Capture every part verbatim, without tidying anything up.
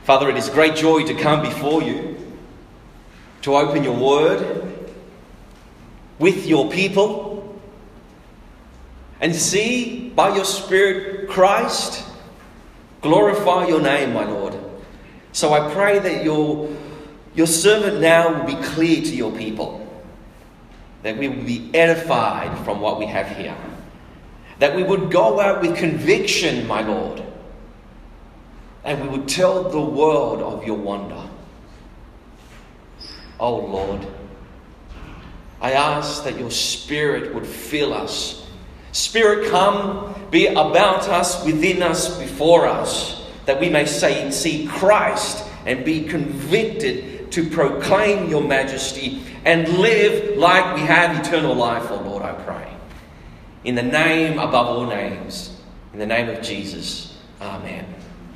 Father, it is great joy to come before you, to open your word with your people, and see by your Spirit Christ glorify your name, my Lord. So I pray that your, your servant now will be clear to your people, that we will be edified from what we have here, that we would go out with conviction, my Lord, and we would tell the world of your wonder. Oh Lord, I ask that your Spirit would fill us. Spirit, come, be about us, within us, before us, that we may say, see Christ and be convicted to proclaim your majesty and live like we have eternal life, oh Lord, I pray. In the name above all names, in the name of Jesus, amen.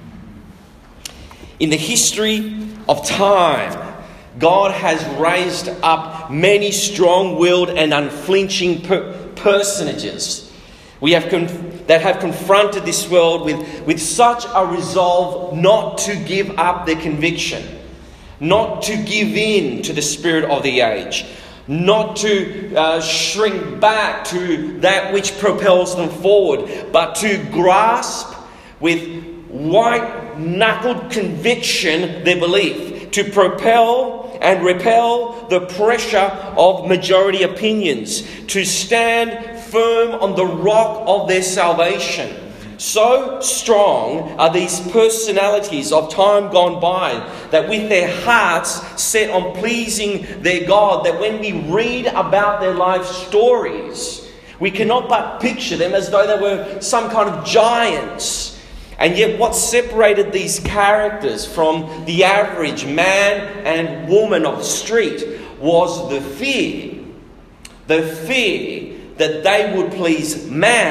In the history of time, God has raised up many strong-willed and unflinching per- personages we have conf- that have confronted this world with, with such a resolve not to give up their conviction, not to give in to the spirit of the age, not to uh, shrink back to that which propels them forward, but to grasp with white-knuckled conviction their belief, to propel and repel the pressure of majority opinions, to stand firm on the rock of their salvation. So strong are these personalities of time gone by that with their hearts set on pleasing their God, that when we read about their life stories, we cannot but picture them as though they were some kind of giants. And yet what separated these characters from the average man and woman of the street was the fear. The fear that they would please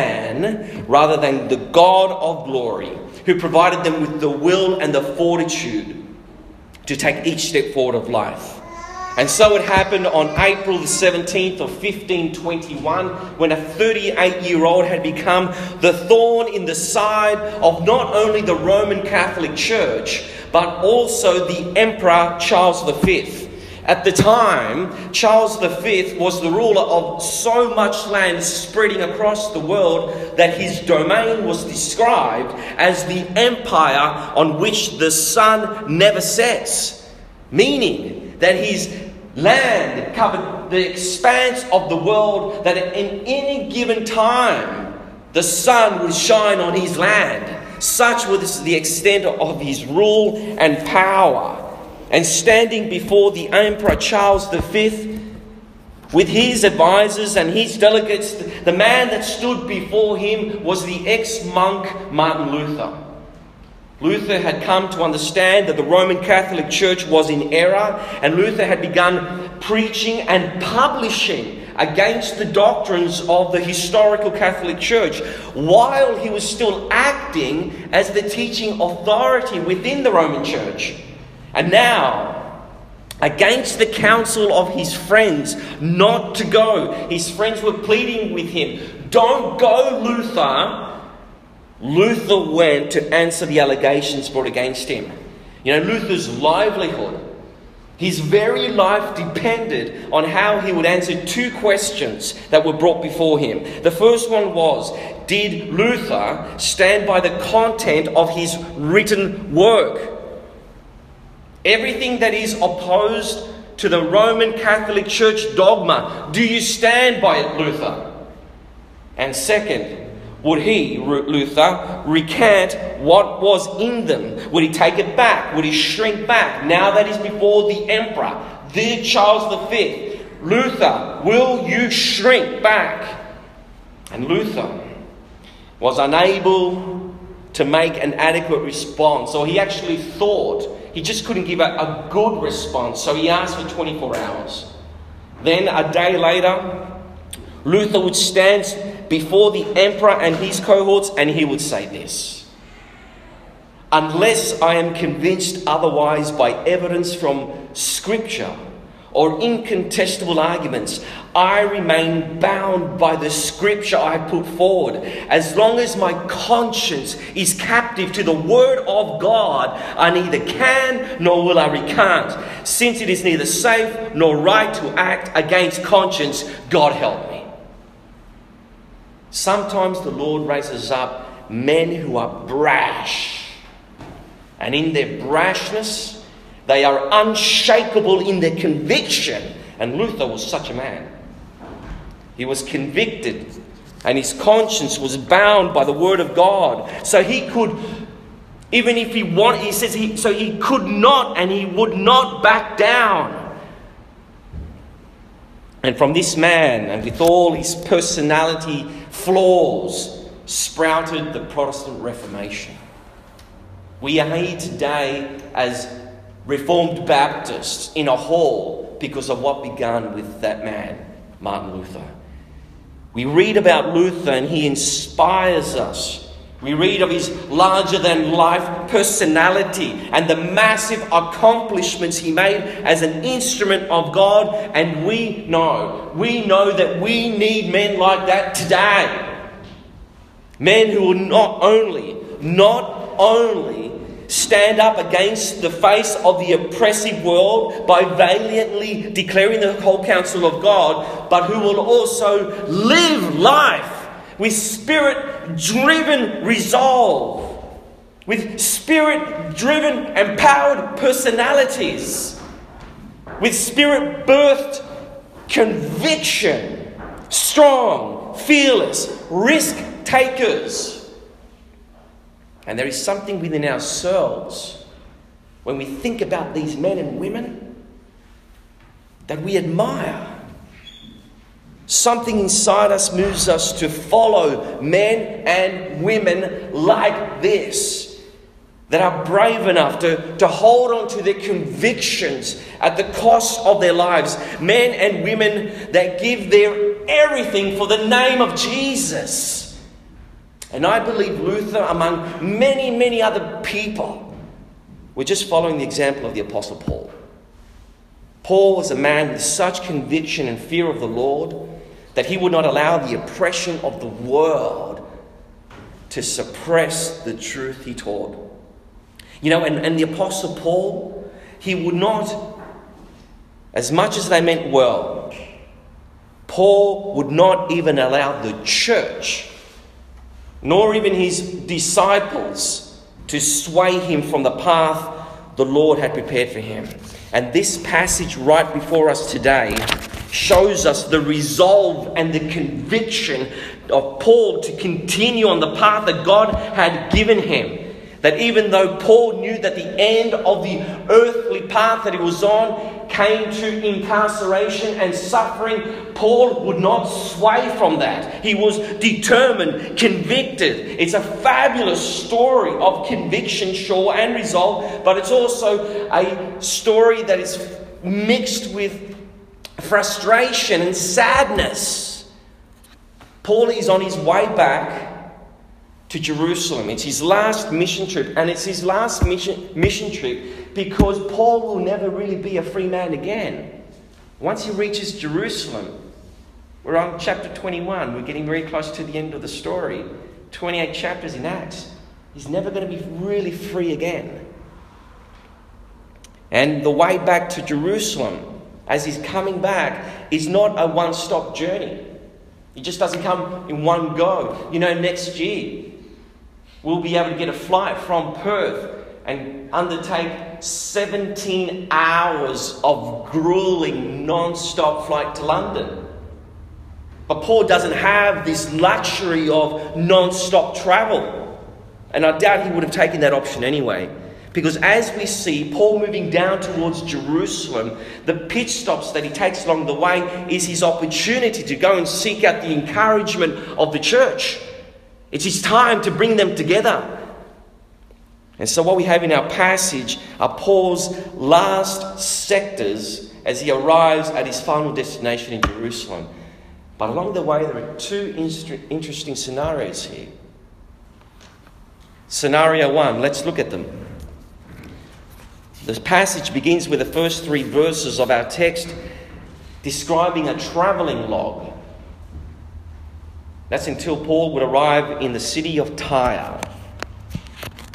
man rather than the God of glory, who provided them with the will and the fortitude to take each step forward of life. And so it happened on April the seventeenth of fifteen twenty-one, when a thirty-eight-year-old had become the thorn in the side of not only the Roman Catholic Church, but also the Emperor Charles the Fifth. At the time, Charles the Fifth was the ruler of so much land spreading across the world that his domain was described as the empire on which the sun never sets, meaning that his land covered the expanse of the world, that in any given time the sun would shine on his land. Such was the extent of his rule and power. And standing before the Emperor Charles the Fifth, with his advisors and his delegates, the man that stood before him was the ex-monk Martin Luther. Luther had come to understand that the Roman Catholic Church was in error, and Luther had begun preaching and publishing against the doctrines of the historical Catholic Church, while he was still acting as the teaching authority within the Roman Church. And now, against the counsel of his friends not to go, his friends were pleading with him, "Don't go, Luther." Luther went to answer the allegations brought against him. You know, Luther's livelihood, his very life depended on how he would answer two questions that were brought before him. The first one was, did Luther stand by the content of his written work? Everything that is opposed to the Roman Catholic Church dogma, do you stand by it, Luther? And second, would he, Luther, recant what was in them? Would he take it back? Would he shrink back now that he's before the Emperor, the Charles the Fifth? Luther, will you shrink back? And Luther was unable to make an adequate response, or he actually thought he just couldn't give a, a good response, so he asked for twenty-four hours. Then a day later, Luther would stand before the emperor and his cohorts, and he would say this: "Unless I am convinced otherwise by evidence from Scripture or incontestable arguments, I remain bound by the Scripture I put forward. As long as my conscience is captive captive to the word of God, I neither can nor will I recant, since it is neither safe nor right to act against conscience. God help me. Sometimes the Lord raises up men who are brash, and in their brashness, they are unshakable in their conviction. And Luther was such a man. He was convicted, and his conscience was bound by the word of God. So he could, even if he wanted, he says, he, so he could not and he would not back down. And from this man, and with all his personality flaws, sprouted the Protestant Reformation. We are here today as Reformed Baptists in a hall because of what began with that man, Martin Luther. We read about Luther and he inspires us. We read of his larger-than-life personality and the massive accomplishments he made as an instrument of God. And we know, we know that we need men like that today. Men who will not only, not only stand up against the face of the oppressive world by valiantly declaring the whole counsel of God, but who will also live life with spirit-driven resolve, with spirit-driven empowered personalities, with spirit-birthed conviction, strong, fearless, risk-takers. And there is something within ourselves when we think about these men and women that we admire. Something inside us moves us to follow men and women like this, that are brave enough to, to hold on to their convictions at the cost of their lives. Men and women that give their everything for the name of Jesus. And I believe Luther, among many, many other people, were just following the example of the Apostle Paul. Paul was a man with such conviction and fear of the Lord that he would not allow the oppression of the world to suppress the truth he taught. You know, and, and the Apostle Paul, he would not, as much as they meant well, Paul would not even allow the church, nor even his disciples, to sway him from the path the Lord had prepared for him. And this passage right before us today shows us the resolve and the conviction of Paul to continue on the path that God had given him. That even though Paul knew that the end of the earthly path that he was on came to incarceration and suffering, Paul would not sway from that. He was determined, convicted. It's a fabulous story of conviction, sure, and resolve, but it's also a story that is mixed with frustration and sadness. Paul is on his way back to Jerusalem. It's his last mission trip, and it's his last mission, mission trip because Paul will never really be a free man again. Once he reaches Jerusalem, we're on chapter twenty-one, we're getting very close to the end of the story, twenty-eight chapters in Acts. He's never going to be really free again. And the way back to Jerusalem, as he's coming back, is not a one-stop journey. It just doesn't come in one go. You know, next year, we'll be able to get a flight from Perth and undertake seventeen hours of grueling non-stop flight to London. But Paul doesn't have this luxury of non-stop travel. And I doubt he would have taken that option anyway. Because as we see Paul moving down towards Jerusalem, the pit stops that he takes along the way is his opportunity to go and seek out the encouragement of the church. It's his time to bring them together. And so what we have in our passage are Paul's last sectors as he arrives at his final destination in Jerusalem. But along the way, there are two interesting scenarios here. Scenario one, let's look at them. This passage begins with the first three verses of our text describing a travelling log. That's until Paul would arrive in the city of Tyre.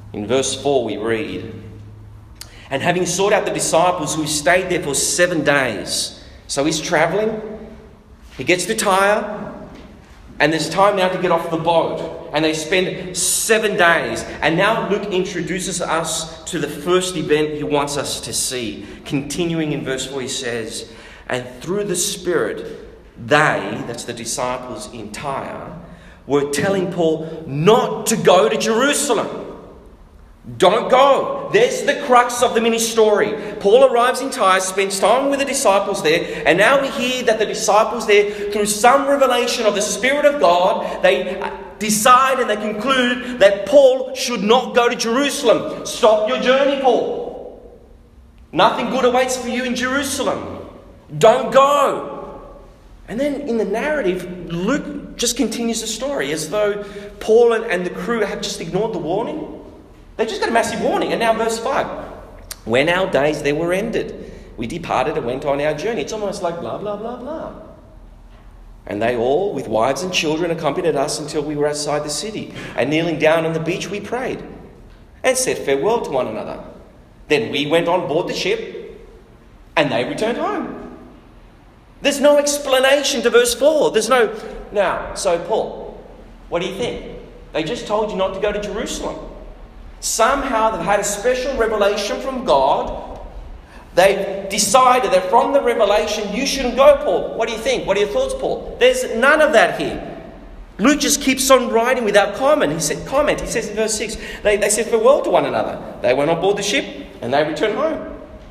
In verse four we read, "And having sought out the disciples who stayed there for seven days." So he's travelling. He gets to Tyre. And there's time now to get off the boat. And they spend seven days. And now Luke introduces us to the first event he wants us to see. Continuing in verse four, he says, "And through the Spirit, they," that's the disciples in Tyre, "were telling Paul not to go to Jerusalem." Don't go. There's the crux of the mini story. Paul arrives in Tyre, spends time with the disciples there, and now we hear that the disciples there, through some revelation of the Spirit of God, they decide and they conclude that Paul should not go to Jerusalem. Stop your journey, Paul. Nothing good awaits for you in Jerusalem. Don't go. And then in the narrative, Luke just continues the story as though Paul and, and the crew have just ignored the warning. They just got a massive warning. And now verse five. "When our days there were ended, we departed and went on our journey." It's almost like blah, blah, blah, blah. "And they all, with wives and children, accompanied us until we were outside the city. And kneeling down on the beach, we prayed and said farewell to one another. Then we went on board the ship and they returned home." There's no explanation to verse four. There's no, now, so Paul, what do you think? They just told you not to go to Jerusalem. Somehow they've had a special revelation from God. They've decided that from the revelation you shouldn't go, Paul. What do you think? What are your thoughts, Paul? There's none of that here. Luke just keeps on writing without comment. He said, comment. He says in verse six, they, they said farewell to one another. They went on board the ship and they returned home.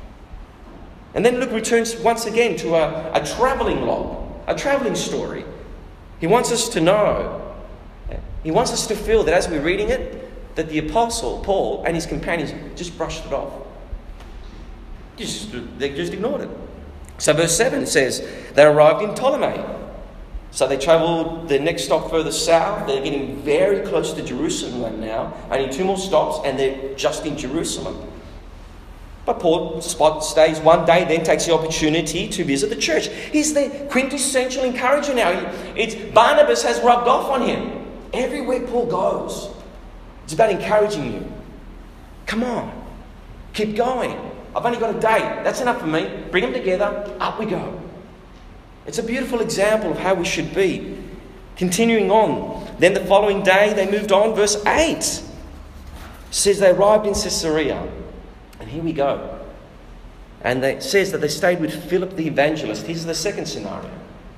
And then Luke returns once again to a, a travelling log, a travelling story. He wants us to know, he wants us to feel that as we're reading it, that the apostle, Paul, and his companions just brushed it off. Just, they just ignored it. So verse seven says, they arrived in Ptolemy. So they travelled the next stop further south. They're getting very close to Jerusalem now. Only two more stops and they're just in Jerusalem. But Paul spot stays one day, then takes the opportunity to visit the church. He's the quintessential encourager now. It's Barnabas has rubbed off on him. Everywhere Paul goes, it's about encouraging you. Come on, keep going. I've only got a day. That's enough for me. Bring them together. Up we go. It's a beautiful example of how we should be. Continuing on. Then the following day they moved on. Verse eight says they arrived in Caesarea. And here we go. And it says that they stayed with Philip the evangelist. Here's the second scenario.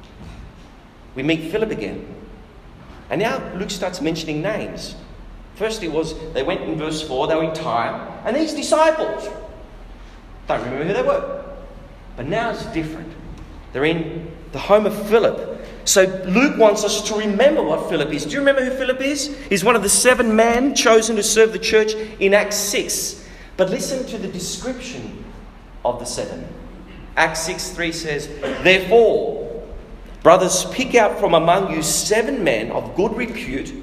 We meet Philip again. And now Luke starts mentioning names. First it was, they went in verse four, they were in Tyre. And these disciples, don't remember who they were. But now it's different. They're in the home of Philip. So Luke wants us to remember what Philip is. Do you remember who Philip is? He's one of the seven men chosen to serve the church in Acts six. But listen to the description of the seven. Acts six three says, therefore, brothers, pick out from among you seven men of good repute,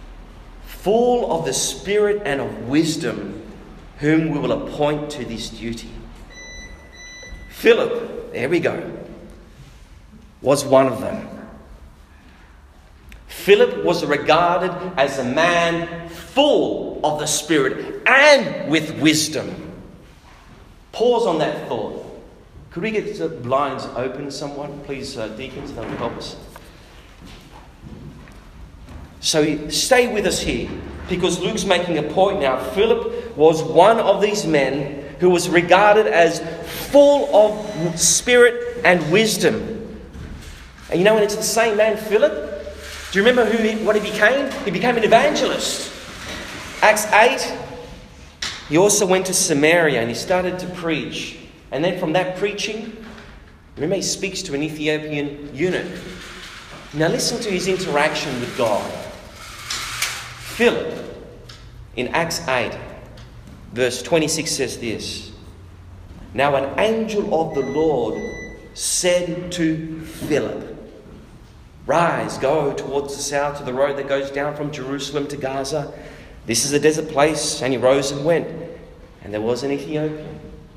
full of the Spirit and of wisdom, whom we will appoint to this duty. Philip, there we go, was one of them. Philip was regarded as a man full of the Spirit and with wisdom. Pause on that thought. Could we get the blinds open, someone? Please, uh, deacons, that would help us. So stay with us here, because Luke's making a point now. Philip was one of these men who was regarded as full of spirit and wisdom. And you know, when it's the same man, Philip, do you remember who he, what he became? He became an evangelist. Acts eight, he also went to Samaria and he started to preach. And then from that preaching, remember, he speaks to an Ethiopian eunuch. Now listen to his interaction with God. Philip, in Acts eight, verse twenty-six says this. Now an angel of the Lord said to Philip, rise, go towards the south to the road that goes down from Jerusalem to Gaza. This is a desert place. And he rose and went. And there was an Ethiopian.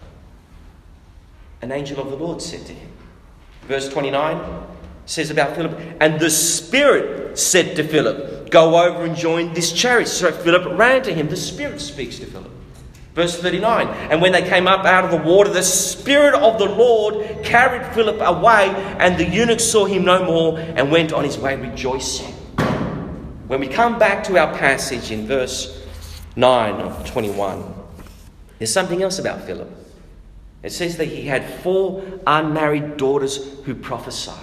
An angel of the Lord said to him. Verse twenty-nine says about Philip, and the Spirit said to Philip, Philip, go over and join this chariot. So Philip ran to him. The Spirit speaks to Philip. Verse thirty-nine, and when they came up out of the water, the Spirit of the Lord carried Philip away, and the eunuch saw him no more and went on his way rejoicing. When we come back to our passage in verse nine of twenty-one, there's something else about Philip. It says that he had four unmarried daughters who prophesied.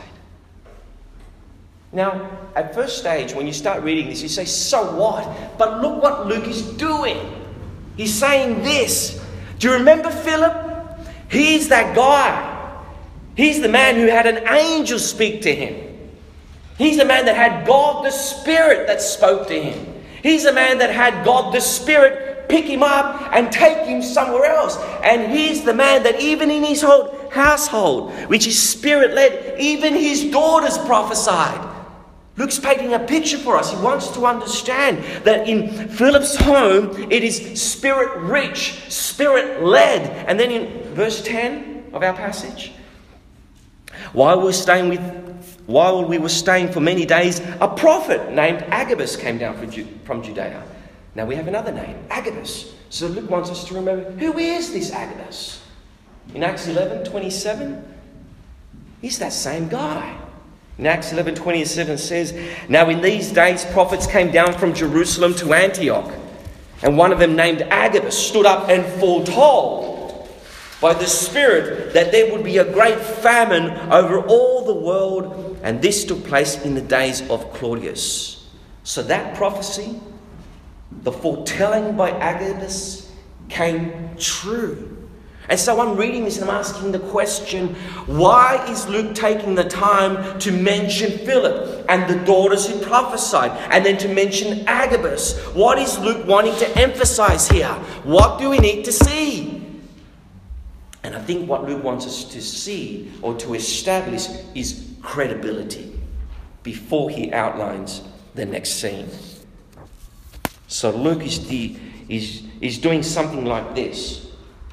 Now, at first stage, when you start reading this, you say, so what? But look what Luke is doing. He's saying this. Do you remember Philip? He's that guy. He's the man who had an angel speak to him. He's the man that had God the Spirit that spoke to him. He's the man that had God the Spirit pick him up and take him somewhere else. And he's the man that even in his whole household, which is Spirit-led, even his daughters prophesied. Luke's painting a picture for us. He wants to understand that in Philip's home, it is Spirit-rich, Spirit-led. And then in verse ten of our passage, while we were staying with, while we were staying for many days, a prophet named Agabus came down from, Ju- from Judea. Now we have another name, Agabus. So Luke wants us to remember, who is this Agabus? In Acts eleven twenty-seven, he's that same guy. In Acts eleven twenty-seven says, now in these days prophets came down from Jerusalem to Antioch, and one of them named Agabus stood up and foretold by the Spirit that there would be a great famine over all the world, and this took place in the days of Claudius. So that prophecy, the foretelling by Agabus, came true. And so I'm reading this and I'm asking the question, why is Luke taking the time to mention Philip and the daughters who prophesied, and then to mention Agabus? What is Luke wanting to emphasize here? What do we need to see? And I think what Luke wants us to see or to establish is credibility before he outlines the next scene. So Luke is, the, is, is doing something like this.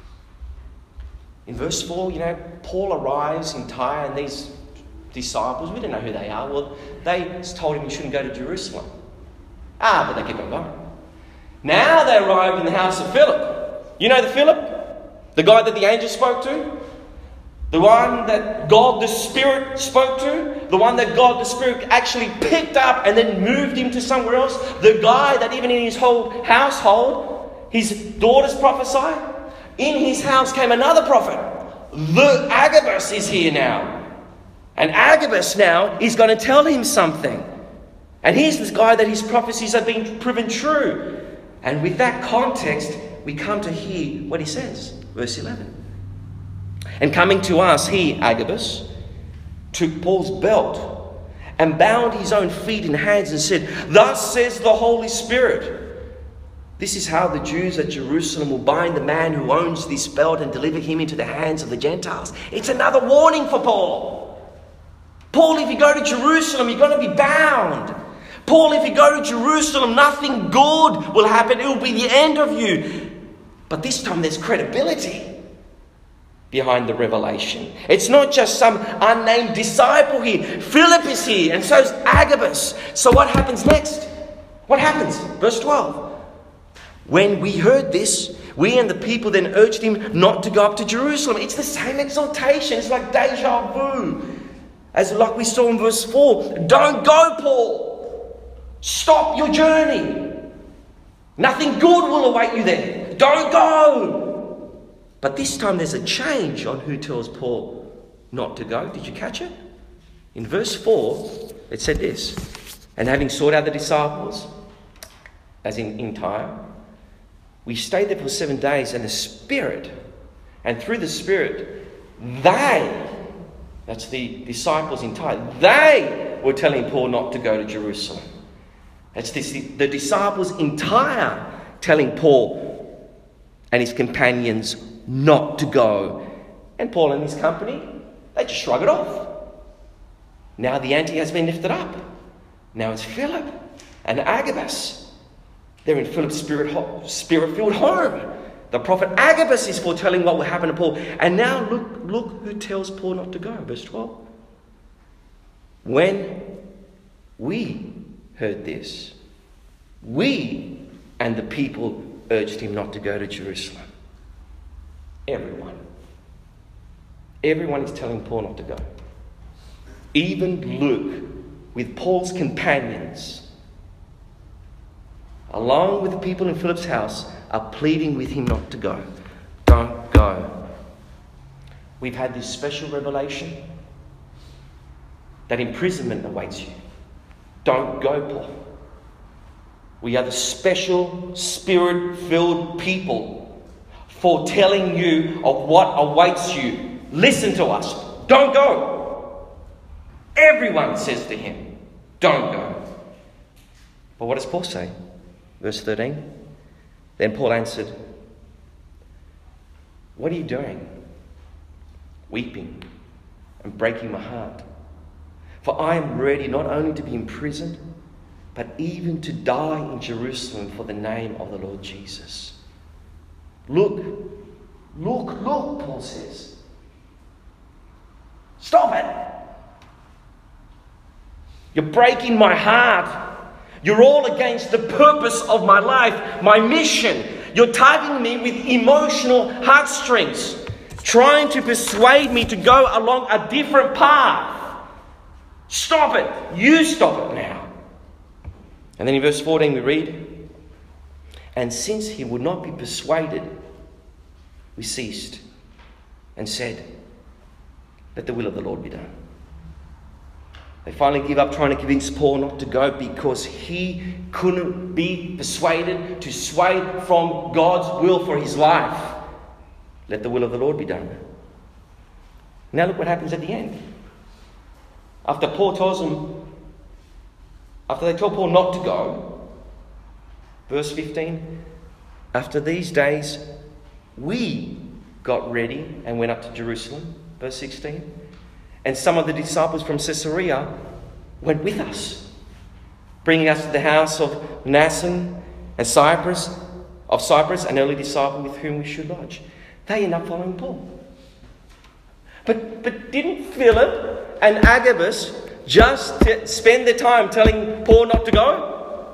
In verse four, you know, Paul arrives in Tyre, and these disciples, we don't know who they are. Well, they told him he shouldn't go to Jerusalem. Ah, but they kept on going. Now they arrive in the house of Philip. You know the Philip? The guy that the angel spoke to? The one that God the Spirit spoke to? The one that God the Spirit actually picked up and then moved him to somewhere else? The guy that even in his whole household, his daughters prophesied? In his house came another prophet. The Agabus is here now. And Agabus now is going to tell him something. And here's this guy that his prophecies have been proven true. And with that context, we come to hear what he says. Verse eleven. And coming to us, he, Agabus, took Paul's belt and bound his own feet and hands and said, thus says the Holy Spirit, this is how the Jews at Jerusalem will bind the man who owns this belt and deliver him into the hands of the Gentiles. It's another warning for Paul. Paul, if you go to Jerusalem, you're going to be bound. Paul, if you go to Jerusalem, nothing good will happen. It will be the end of you. But this time there's credibility behind the revelation. It's not just some unnamed disciple here. Philip is here, and so is Agabus. So what happens next? What happens? Verse twelve. When we heard this, we and the people then urged him not to go up to Jerusalem. It's the same exaltation. It's like deja vu. As like we saw in verse four. Don't go, Paul. Stop your journey. Nothing good will await you there. Don't go. But this time there's a change on who tells Paul not to go. Did you catch it? In verse four, it said this. And having sought out the disciples, as in, in Tyre, we stayed there for seven days, and the Spirit, and through the Spirit, they, that's the disciples in Tyre, they were telling Paul not to go to Jerusalem. That's this, the disciples in Tyre telling Paul and his companions not to go. And Paul and his company, they just shrug it off. Now the ante has been lifted up. Now it's Philip and Agabus. They're in Philip's spirit, spirit-filled home. The prophet Agabus is foretelling what will happen to Paul. And now look, look who tells Paul not to go. Verse twelve. When we heard this, We and the people urged him not to go to Jerusalem. Everyone. Everyone is telling Paul not to go. Even Luke, with Paul's companions, along with the people in Philip's house, are pleading with him not to go. Don't go. We've had this special revelation that imprisonment awaits you. Don't go, Paul. We are the special, spirit-filled people foretelling you of what awaits you. Listen to us. Don't go. Everyone says to him, don't go. But what does Paul say? Verse thirteen. Then Paul answered, what are you doing? Weeping and breaking my heart. For I am ready not only to be imprisoned, but even to die in Jerusalem for the name of the Lord Jesus. Look, look, look, Paul says. Stop it. You're breaking my heart. You're all against the purpose of my life, my mission. You're tugging me with emotional heartstrings, trying to persuade me to go along a different path. Stop it. You stop it now. And then in verse fourteen we read, and since he would not be persuaded, we ceased and said, let the will of the Lord be done. They finally give up trying to convince Paul not to go because he couldn't be persuaded to sway from God's will for his life. Let the will of the Lord be done. Now look what happens at the end. After Paul tells them, after they tell Paul not to go, verse fifteen, after these days we got ready and went up to Jerusalem, verse sixteen, and some of the disciples from Caesarea went with us, bringing us to the house of Mnason and Cyprus, of Cyprus, an early disciple with whom we should lodge. They end up following Paul. But, but didn't Philip and Agabus just t- spend their time telling Paul not to go?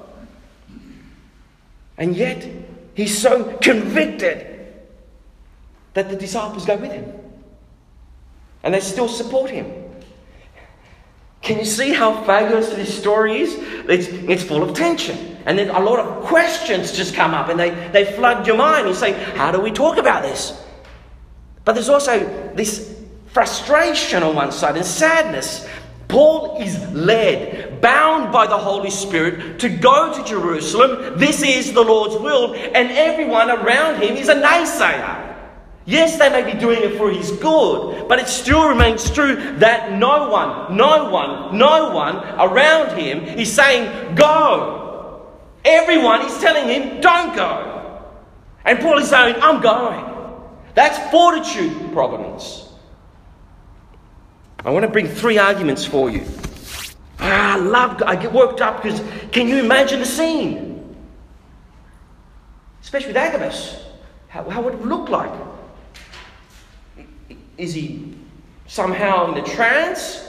And yet he's so convicted that the disciples go with him. And they still support him. Can you see how fabulous this story is? It's, it's full of tension. And then a lot of questions just come up and they, they flood your mind. You say, how do we talk about this? But there's also this frustration on one side and sadness. Paul is led, bound by the Holy Spirit to go to Jerusalem. This is the Lord's will. And everyone around him is a naysayer. Yes, they may be doing it for his good, but it still remains true that no one, no one, no one around him is saying, go. Everyone is telling him, don't go. And Paul is saying, I'm going. That's fortitude, providence. I want to bring three arguments for you. Ah, I love, I get worked up because can you imagine the scene? Especially with Agabus. How, how would it look like? Is he somehow in a trance?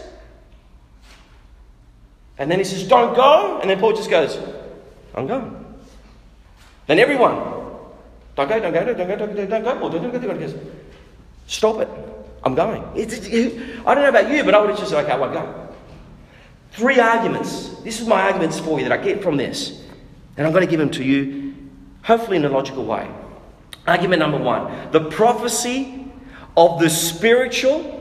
And then he says, don't go. And then Paul just goes, I'm going. Then everyone, don't go, don't go, don't go, don't go, don't go, Paul, don't go, don't go. He goes, stop it. I'm going. It's, it, I don't know about you, but I would have just said, okay, I won't go. Three arguments. This is my arguments for you that I get from this. And I'm going to give them to you, hopefully in a logical way. Argument number one. The prophecy of the spiritual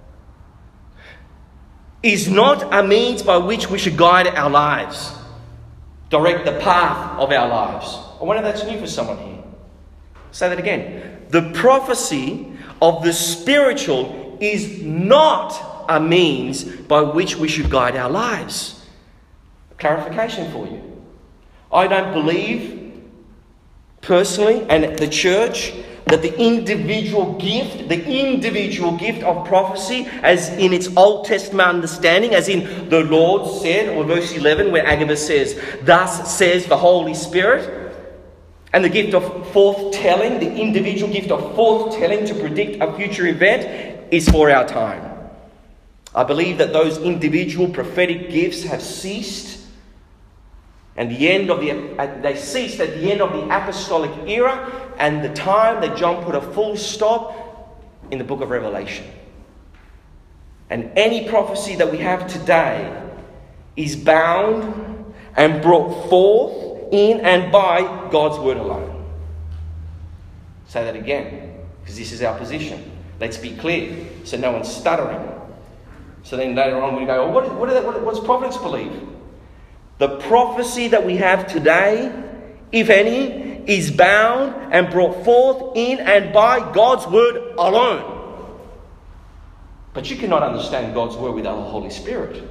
is not a means by which we should guide our lives, direct the path of our lives. I wonder if that's new for someone here. Say that again. The prophecy of the spiritual is not a means by which we should guide our lives. Clarification for you. I don't believe personally, and the church, that the individual gift, the individual gift of prophecy, as in its Old Testament understanding, as in the Lord said, or verse eleven, where Agabus says, thus says the Holy Spirit, and the gift of forthtelling, the individual gift of forthtelling to predict a future event, is for our time. I believe that those individual prophetic gifts have ceased, And the end of the they ceased at the end of the apostolic era and the time that John put a full stop in the book of Revelation. And any prophecy that we have today is bound and brought forth in and by God's word alone. Say that again, because this is our position. Let's be clear, so no one's stuttering. So then later on we go, well, what, what, are what, what does prophets believe? The prophecy that we have today, if any, is bound and brought forth in and by God's word alone. But you cannot understand God's word without the Holy Spirit.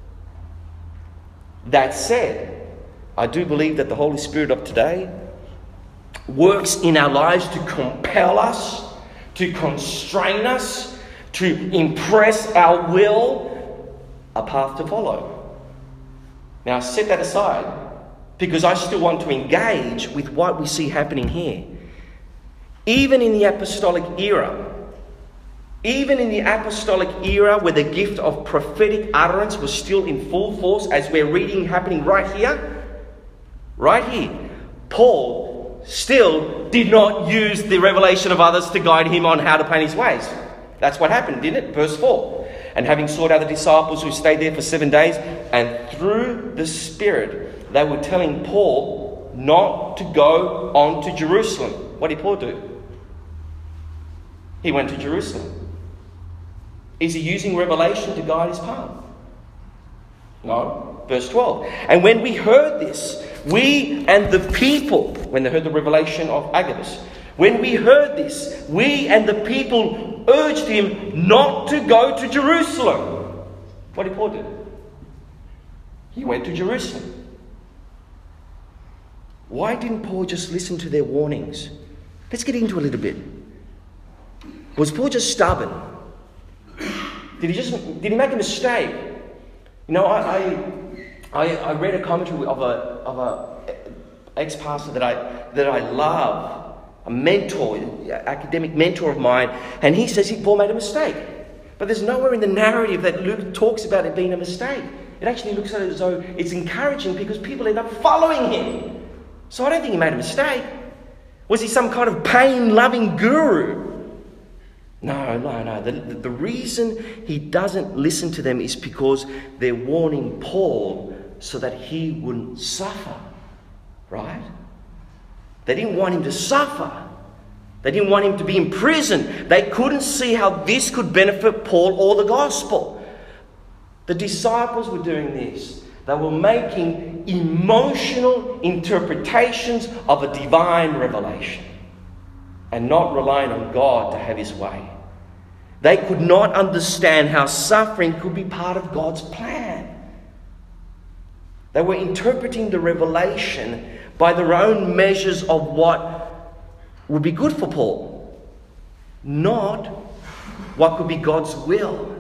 That said, I do believe that the Holy Spirit of today works in our lives to compel us, to constrain us, to impress our will, a path to follow. Now, set that aside, because I still want to engage with what we see happening here. Even in the apostolic era, even in the apostolic era where the gift of prophetic utterance was still in full force, as we're reading happening right here, right here, Paul still did not use the revelation of others to guide him on how to plan his ways. That's what happened, didn't it? Verse four. And having sought out the disciples who stayed there for seven days, and through the Spirit, they were telling Paul not to go on to Jerusalem. What did Paul do? He went to Jerusalem. Is he using revelation to guide his path? No. Verse twelve. And when we heard this, we and the people, when they heard the revelation of Agabus, when we heard this, we and the people urged him not to go to Jerusalem. What did Paul do? He went to Jerusalem. Why didn't Paul just listen to their warnings? Let's get into a little bit. Was Paul just stubborn? Did he just did he make a mistake? You know, I I, I read a commentary of a of a ex-pastor that I that I love. A mentor, academic mentor of mine, and he says he, Paul made a mistake. But there's nowhere in the narrative that Luke talks about it being a mistake. It actually looks at it as though it's encouraging because people end up following him. So I don't think he made a mistake. Was he some kind of pain-loving guru? No, no, no. The, the, the reason he doesn't listen to them is because they're warning Paul so that he wouldn't suffer. Right? They didn't want him to suffer. They didn't want him to be in prison. They couldn't see how this could benefit Paul or the gospel. The disciples were doing this. They were making emotional interpretations of a divine revelation and not relying on God to have his way. They could not understand how suffering could be part of God's plan. They were interpreting the revelation by their own measures of what would be good for Paul, not what could be God's will.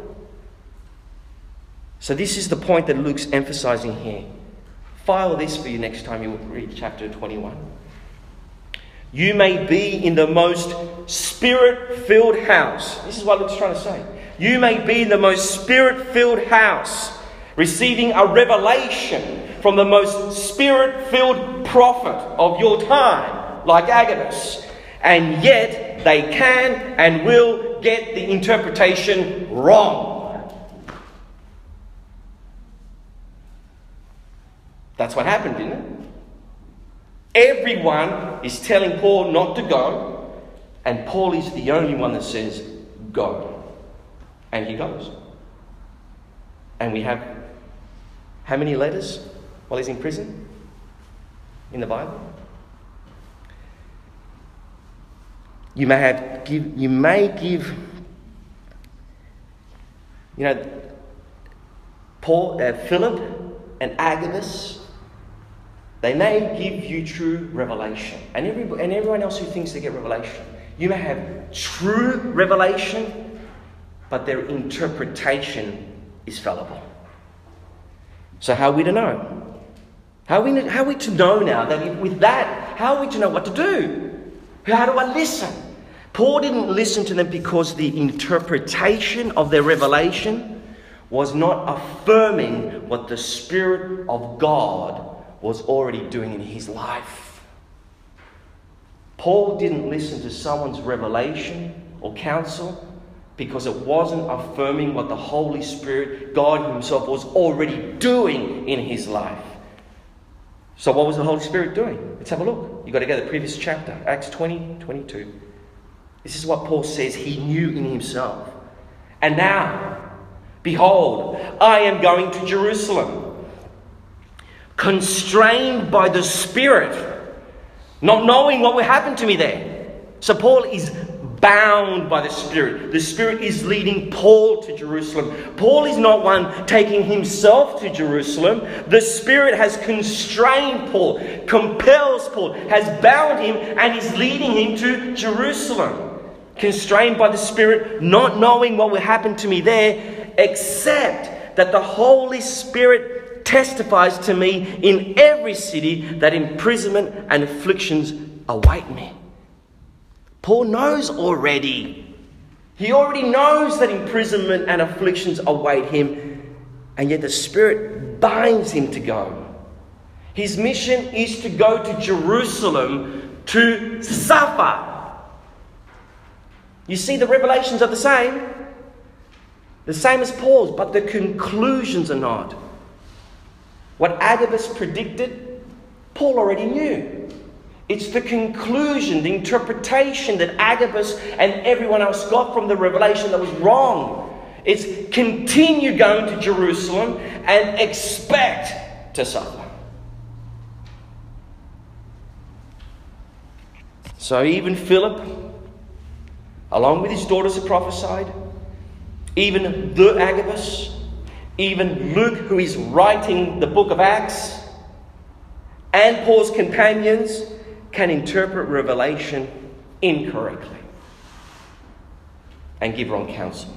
So this is the point that Luke's emphasizing here. File this for you next time you read chapter twenty-one. You may be in the most spirit-filled house. This is what Luke's trying to say. You may be in the most spirit-filled house, receiving a revelation from the most spirit-filled prophet of your time, like Agabus, and yet they can and will get the interpretation wrong. That's what happened, didn't it? Everyone is telling Paul not to go, and Paul is the only one that says, go. And he goes. And we have how many letters while he's in prison in the Bible? You may have give. You may give. You know, Paul, uh, Philip, and Agabus. They may give you true revelation, and every and everyone else who thinks they get revelation. You may have true revelation, but their interpretation is fallible. So how are we to know? How are we, how are we to know now that if, with that, how are we to know what to do? How do I listen? Paul didn't listen to them because the interpretation of their revelation was not affirming what the Spirit of God was already doing in his life. Paul didn't listen to someone's revelation or counsel because it wasn't affirming what the Holy Spirit, God himself, was already doing in his life. So what was the Holy Spirit doing? Let's have a look. You've got to go to the previous chapter, Acts twenty, twenty-two. This is what Paul says he knew in himself. And now, behold, I am going to Jerusalem, constrained by the Spirit, not knowing what will happen to me there. So Paul is bound by the Spirit. The Spirit is leading Paul to Jerusalem. Paul is not one taking himself to Jerusalem. The Spirit has constrained Paul, compels Paul, has bound him, and is leading him to Jerusalem. Constrained by the Spirit, not knowing what will happen to me there, except that the Holy Spirit testifies to me in every city that imprisonment and afflictions await me. Paul knows already. He already knows that imprisonment and afflictions await him, and yet the Spirit binds him to go. His mission is to go to Jerusalem to suffer. You see, the revelations are the same. The same as Paul's, but the conclusions are not. What Agabus predicted, Paul already knew. It's the conclusion, the interpretation that Agabus and everyone else got from the revelation that was wrong. It's continue going to Jerusalem and expect to suffer. So even Philip, along with his daughters who prophesied, even the Agabus, even Luke, who is writing the book of Acts, and Paul's companions can interpret Revelation incorrectly and give wrong counsel.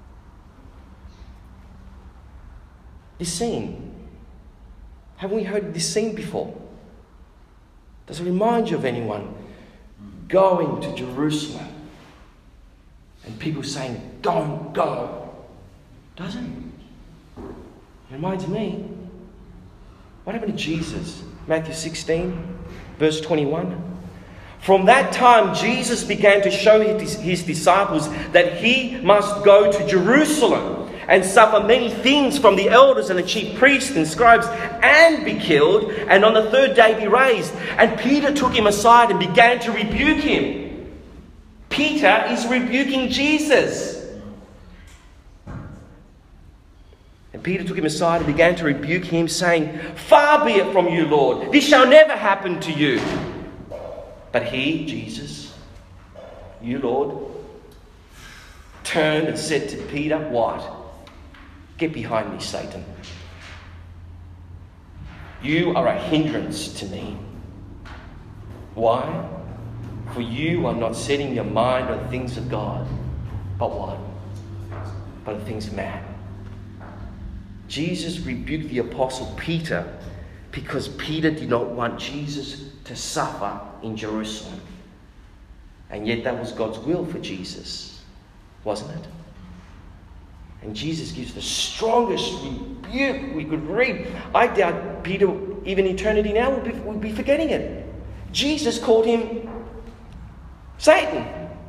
This scene, haven't we heard this scene before? Does it remind you of anyone going to Jerusalem and people saying, don't go? Doesn't it? It reminds me. What happened to Jesus? Matthew sixteen. Verse twenty-one. From that time, Jesus began to show his, his disciples that he must go to Jerusalem and suffer many things from the elders and the chief priests and scribes and be killed, and on the third day be raised. And Peter took him aside and began to rebuke him. Peter is rebuking Jesus. And Peter took him aside and began to rebuke him, saying, far be it from you, Lord. This shall never happen to you. But he, Jesus, you, Lord, turned and said to Peter, what? Get behind me, Satan. You are a hindrance to me. Why? For you are not setting your mind on things of God, but what? But the things of man. Jesus rebuked the apostle Peter because Peter did not want Jesus to suffer in Jerusalem. And yet that was God's will for Jesus, wasn't it? And Jesus gives the strongest rebuke we could read. I doubt Peter, even eternity now, would be, would be forgetting it. Jesus called him Satan.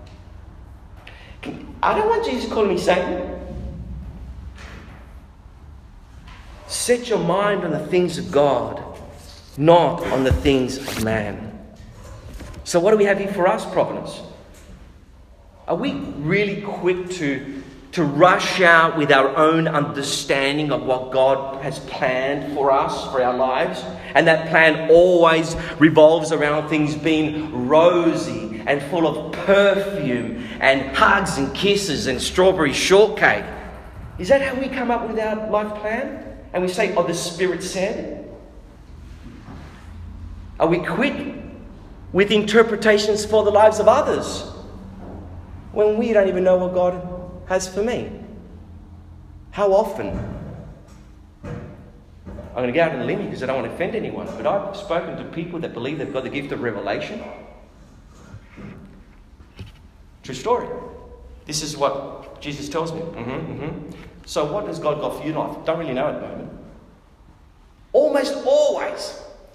I don't want Jesus calling me Satan. Set your mind on the things of God, not on the things of man. So what do we have here for us, Providence? Are we really quick to, to rush out with our own understanding of what God has planned for us, for our lives? And that plan always revolves around things being rosy and full of perfume and hugs and kisses and strawberry shortcake. Is that how we come up with our life plan? And we say, oh, the Spirit said? Are we quick with interpretations for the lives of others when we don't even know what God has for me? How often? I'm going to go out on a limb because I don't want to offend anyone, but I've spoken to people that believe they've got the gift of revelation. True story. This is what Jesus tells me. Mm-hmm, mm-hmm. So what has God got for your life? Don't really know at the moment. Almost always,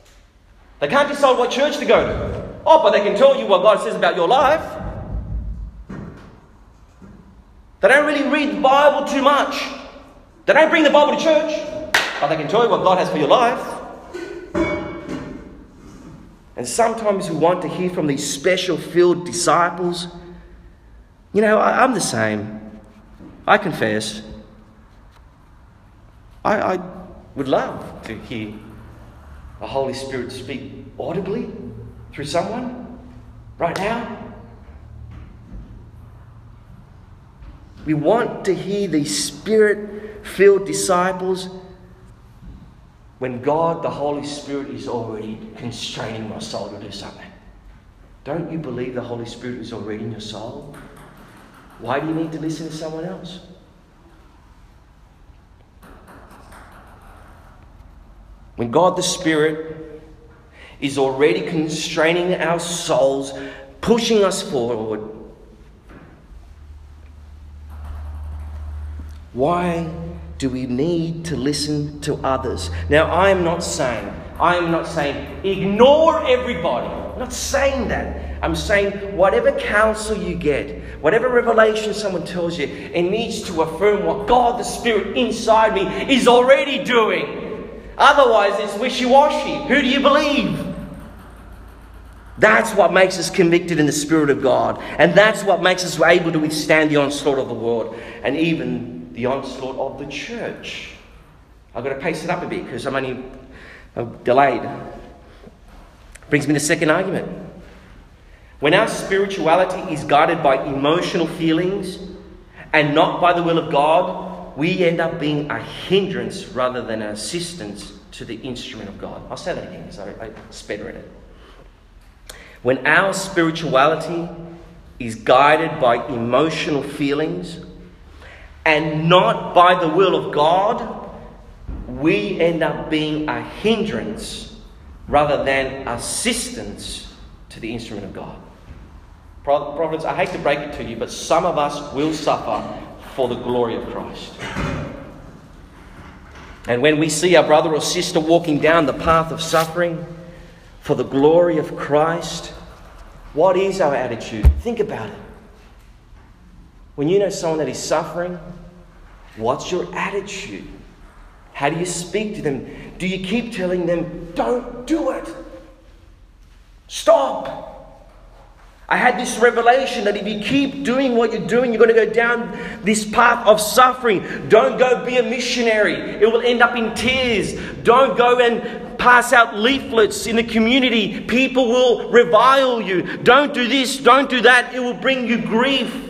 They can't decide what church to go to. Oh, but they can tell you what God says about your life. They don't really read the Bible too much. They don't bring the Bible to church, but they can tell you what God has for your life. And sometimes we want to hear from these special filled disciples. You know, I, I'm the same. I confess. I, I would love to hear the Holy Spirit speak audibly through someone right now. We want to hear these Spirit-filled disciples when God, the Holy Spirit, is already constraining my soul to do something. Don't you believe the Holy Spirit is already in your soul? Why do you need to listen to someone else? When God the Spirit is already constraining our souls, pushing us forward, why do we need to listen to others? Now, I am not saying, I am not saying ignore everybody. I'm not saying that. I'm saying whatever counsel you get, whatever revelation someone tells you, it needs to affirm what God the Spirit inside me is already doing. Otherwise, it's wishy-washy. Who do you believe? That's what makes us convicted in the Spirit of God. And that's what makes us able to withstand the onslaught of the world and even the onslaught of the church. I've got to pace it up a bit because I'm only I'm delayed. Brings me to the second argument. When our spirituality is guided by emotional feelings and not by the will of God, we end up being a hindrance rather than an assistance to the instrument of God. I'll say that again because I, I sped read it. When our spirituality is guided by emotional feelings and not by the will of God, we end up being a hindrance rather than assistance to the instrument of God. Providence, I hate to break it to you, but some of us will suffer for the glory of Christ. And when we see our brother or sister walking down the path of suffering for the glory of Christ, what is our attitude? Think about it. When you know someone that is suffering, what's your attitude? How do you speak to them? Do you keep telling them, don't do it? Stop. I had this revelation that if you keep doing what you're doing, you're going to go down this path of suffering. Don't go be a missionary. It will end up in tears. Don't go and pass out leaflets in the community. People will revile you. Don't do this, don't do that. It will bring you grief.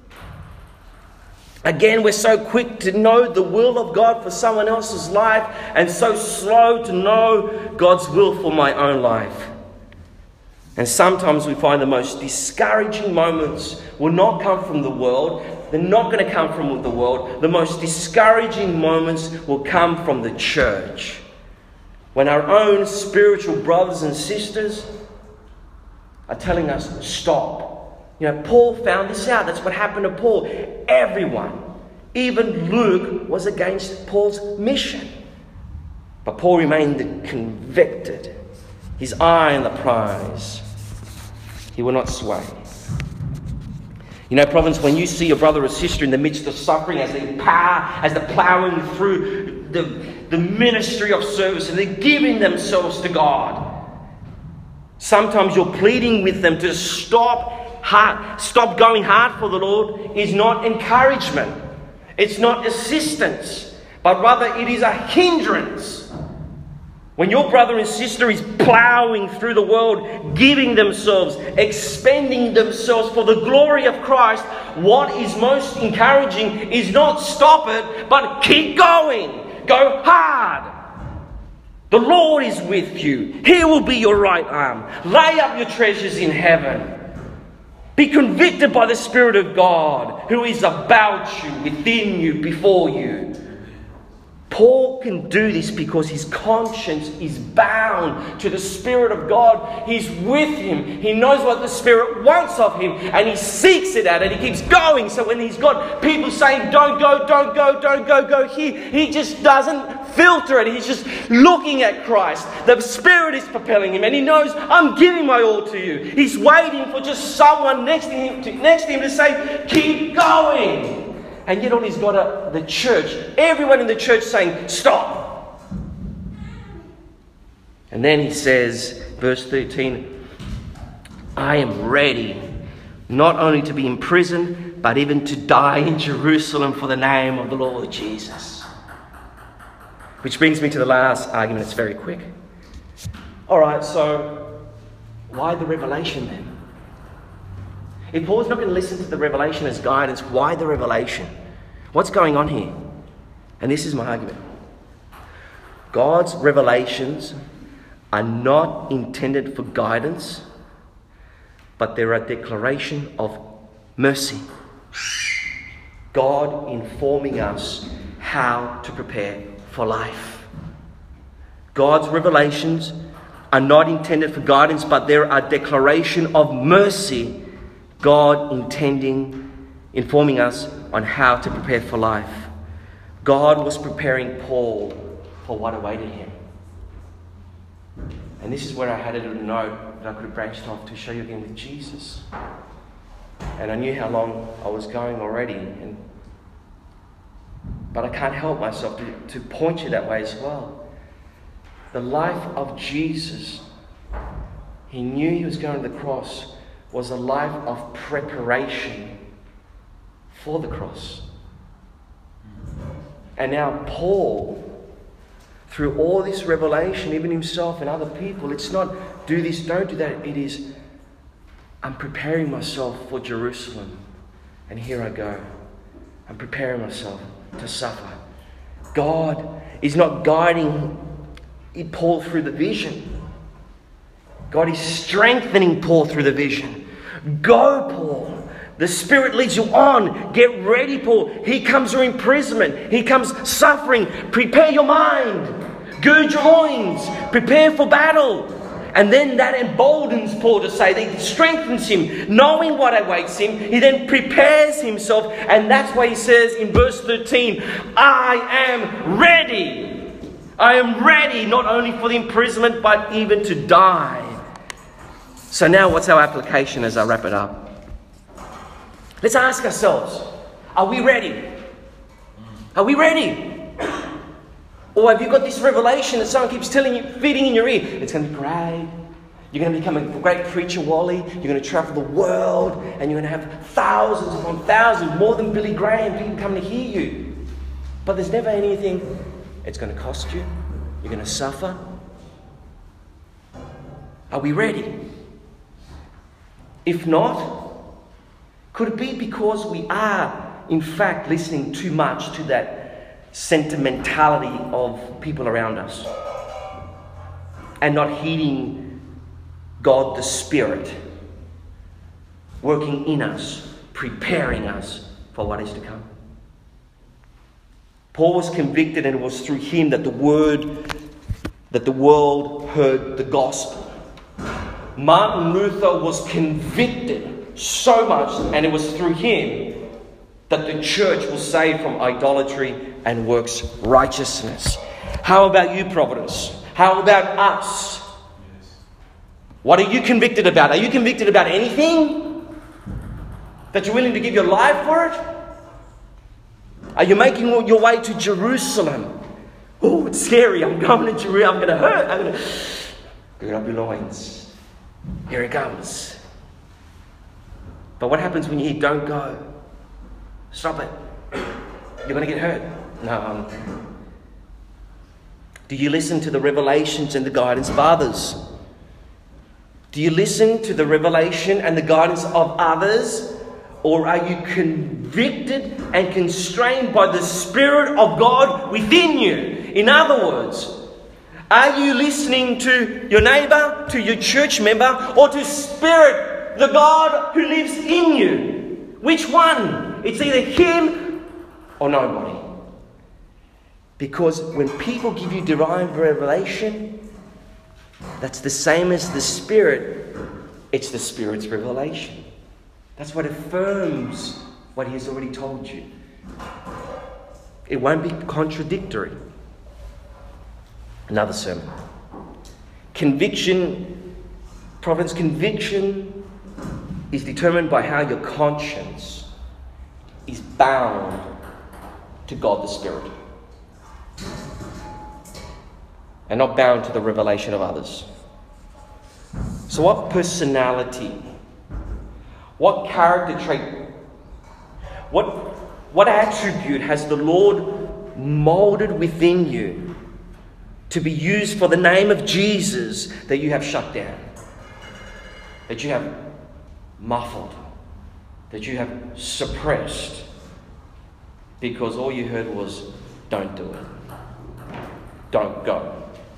Again, we're so quick to know the will of God for someone else's life and so slow to know God's will for my own life. And sometimes we find the most discouraging moments will not come from the world. They're not going to come from the world. The most discouraging moments will come from the church. When our own spiritual brothers and sisters are telling us, stop. You know, Paul found this out. That's what happened to Paul. Everyone, even Luke, was against Paul's mission. But Paul remained convicted. His eye on the prize. He will not sway. You know, Providence, when you see your brother or sister in the midst of suffering, as they power, as they're plowing through the, the ministry of service and they're giving themselves to God, sometimes you're pleading with them to stop hard, stop going hard for the Lord is not encouragement. It's not assistance, but rather it is a hindrance. When your brother and sister is ploughing through the world, giving themselves, expending themselves for the glory of Christ, what is most encouraging is not stop it, but keep going. Go hard. The Lord is with you. He will be your right arm. Lay up your treasures in heaven. Be convicted by the Spirit of God, who is about you, within you, before you. Paul can do this because his conscience is bound to the Spirit of God. He's with him. He knows what the Spirit wants of him and he seeks it out and he keeps going. So when he's got people saying, don't go, don't go, don't go, go here, he just doesn't filter it. He's just looking at Christ. The Spirit is propelling him, and he knows, I'm giving my all to you. He's waiting for just someone next to him to, next to, him to say, keep going. And yet all he's got are the church, everyone in the church saying, stop. And then he says, verse thirteen, I am ready not only to be in prison, but even to die in Jerusalem for the name of the Lord Jesus. Which brings me to the last argument. It's very quick. All right, so why the revelation then? If Paul's not going to listen to the revelation as guidance, why the revelation? What's going on here? And this is my argument. God's revelations are not intended for guidance, but they're a declaration of mercy. God informing us how to prepare for life. God's revelations are not intended for guidance, but they're a declaration of mercy. God intending, informing us on how to prepare for life. God was preparing Paul for what awaited him. And this is where I had a little note that I could have branched off to show you again with Jesus. And I knew how long I was going already. And, but I can't help myself to, to point you that way as well. The life of Jesus, he knew he was going to the cross, was a life of preparation for the cross. And now Paul, through all this revelation, even himself and other people, it's not do this, don't do that. It is, I'm preparing myself for Jerusalem. And here I go. I'm preparing myself to suffer. God is not guiding Paul through the vision. God is strengthening Paul through the vision. Go, Paul. The Spirit leads you on. Get ready, Paul. He comes through imprisonment. He comes suffering. Prepare your mind. Gird your loins. Prepare for battle. And then that emboldens Paul to say, that strengthens him. Knowing what awaits him, he then prepares himself. And that's why he says in verse thirteen, I am ready. I am ready not only for the imprisonment, but even to die. So now what's our application as I wrap it up? Let's ask ourselves, are we ready? Are we ready? Or have you got this revelation that someone keeps telling you, feeding in your ear? It's going to be great. You're going to become a great preacher, Wally. You're going to travel the world and you're going to have thousands upon thousands, more than Billy Graham, people coming to hear you. But there's never anything, it's going to cost you. You're going to suffer. Are we ready? If not, could it be because we are, in fact, listening too much to that sentimentality of people around us and not heeding God the Spirit working in us, preparing us for what is to come? Paul was convicted, and it was through him that the word, that the world heard the gospel. Martin Luther was convicted so much, and it was through him that the church was saved from idolatry and works righteousness. How about you, Providence? How about us? What are you convicted about? Are you convicted about anything? That you're willing to give your life for it? Are you making your way to Jerusalem? Oh, it's scary. I'm going to Jerusalem. I'm going to hurt. I'm going to... Gird up your loins. Here it comes. But what happens when you hear, don't go? Stop it. You're going to get hurt. No. Um, do you listen to the revelations and the guidance of others? Do you listen to the revelation and the guidance of others? Or are you convicted and constrained by the Spirit of God within you? In other words, are you listening to your neighbour, to your church member, or to Spirit, the God who lives in you? Which one? It's either him or nobody. Because when people give you divine revelation, that's the same as the Spirit. It's the Spirit's revelation. That's what affirms what he has already told you. It won't be contradictory. Another sermon. Conviction, Providence, conviction is determined by how your conscience is bound to God the Spirit, and not bound to the revelation of others. So what personality, what character trait, what, what attribute has the Lord molded within you to be used for the name of Jesus that you have shut down, that you have muffled, that you have suppressed, because all you heard was, don't do it, don't go.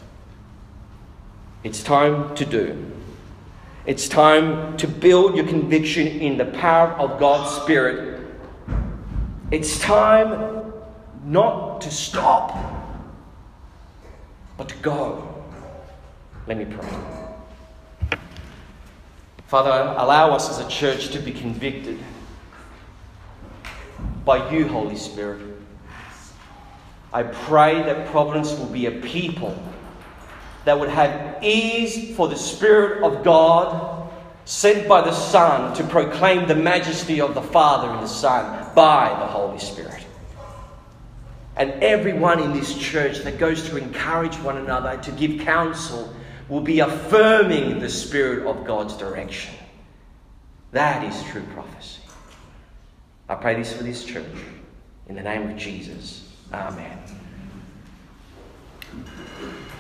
It's time to do. It's time to build your conviction in the power of God's Spirit. It's time not to stop, but to go. Let me pray. Father, allow us as a church to be convicted by you, Holy Spirit. I pray that Providence will be a people that would have ease for the Spirit of God sent by the Son to proclaim the majesty of the Father and the Son by the Holy Spirit. And everyone in this church that goes to encourage one another, to give counsel, will be affirming the Spirit of God's direction. That is true prophecy. I pray this for this church. In the name of Jesus. Amen.